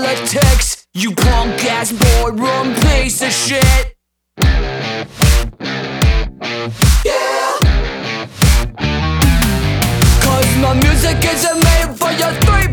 politics, you punk ass boardroom piece of shit. Yeah. Cause my music is a